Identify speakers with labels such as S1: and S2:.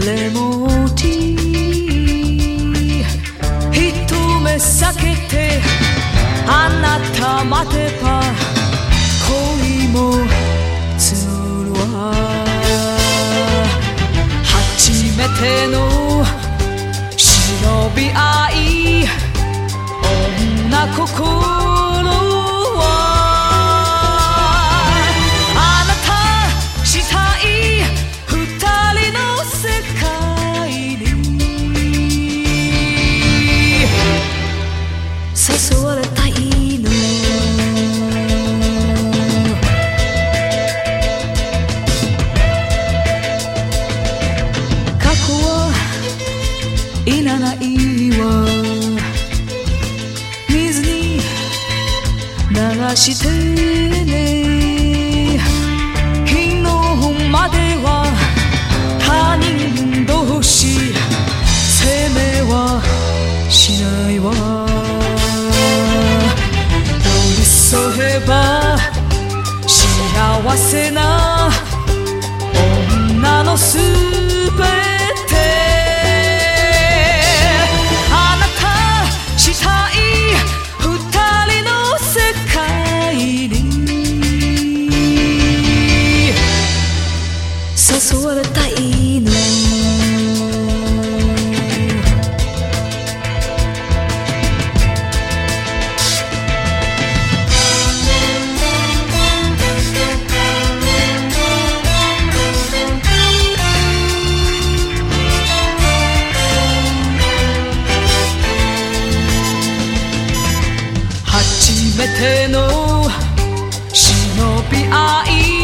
S1: レモンティー一目避けてあなた待てば恋も募るわ初めての忍び合い女心はあなたしたい二人の世界に誘われたいの過去はいらないわ水に流してね昨日までは他人同士責めはしないわ寄り添えば幸せな女のすべてあなたしたい二人の世界に誘われたいの初めての忍び合い